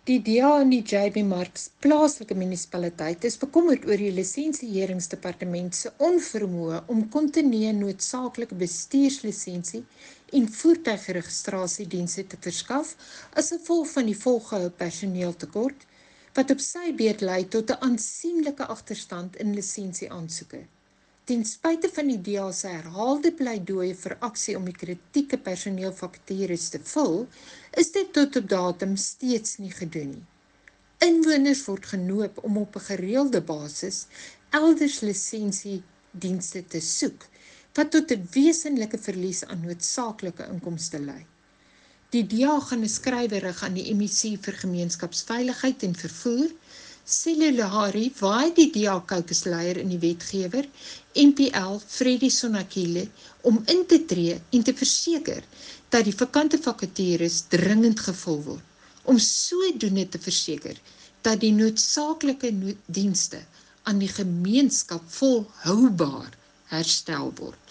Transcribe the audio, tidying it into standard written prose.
Die DA en die JB Marks plaaslike munisipaliteit is bekommerd oor die lisensieringsdepartement se onvermoë om kontinue noodsaaklike bestuurslisensie en voertuigregistrasiedienste te verskaf as gevolg van die volgehoue personeeltekort, wat op sy beurt lei tot 'n aansienlike agterstand in lisensieaansoeke. Ten spyte van die DA se herhaalde pleidooie vir aksie om die kritieke personeelvakatures te vul, is dit tot op datum steeds nie gedoen nie. Inwoners word genoop om op 'n gereelde basis elders lisensiedienste te soek, wat tot 'n wesenlike verlies aan noodsaaklike inkomste lei. Die DA gaan 'n skrywe rig aan die MEC vir gemeenskapsveiligheid en vervoer. Cellulari waai die DA caucusleier in die wetgewer, MPL Freddy Sonakile, om in te tree en te verseker dat die vakante vakatures dringend gevul word, om sodoende te verseker dat die noodsaaklike dienste aan die gemeenskap volhoubaar herstel word.